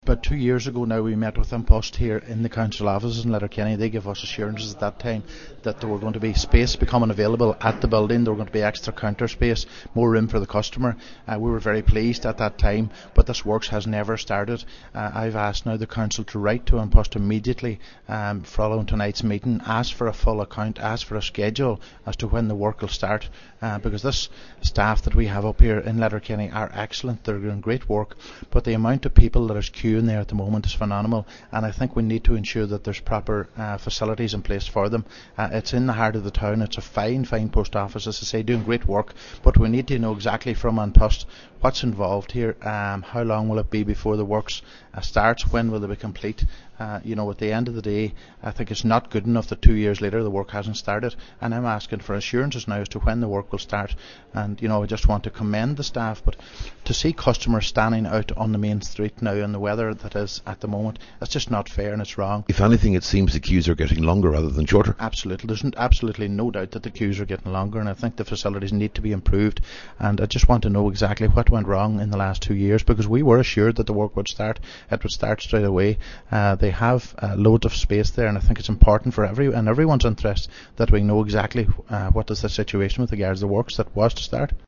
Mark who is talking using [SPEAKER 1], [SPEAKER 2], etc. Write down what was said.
[SPEAKER 1] About 2 years ago now, we met with Impost here in the council offices in Letterkenny. They gave us assurances at that time that there were going to be space becoming available at the building. There were going to be extra counter space, more room for the customer. We were very pleased at that time, but this works has never started. I've asked now the council to write to Impost immediately following tonight's meeting, ask for a full account, ask for a schedule as to when the work will start, because this staff that we have up here in Letterkenny are excellent. They're doing great work, but the amount of people that is queuing there at the moment is phenomenal, and I think we need to ensure that there's proper facilities in place for them. It's in the heart of the town. It's a fine post office, as I say, doing great work, but we need to know exactly from Impost what's involved here. How long will it be before the works starts? When will they be complete? At the end of the day, I think it's not good enough that 2 years later the work hasn't started, and I'm asking for assurances now as to when the work will start. And I just want to commend the staff, but to see customers standing out on the main street now in the weather that is at the moment, it's just not fair and it's wrong.
[SPEAKER 2] If anything, it seems the queues are getting longer rather than shorter.
[SPEAKER 1] Absolutely, there's absolutely no doubt that the queues are getting longer, and I think the facilities need to be improved, and I just want to know exactly what went wrong in the last 2 years, because we were assured that the work would start. It would start straight away. They have loads of space there, and I think it's important for everyone's interest that we know exactly what is the situation with regards to the works that was to start.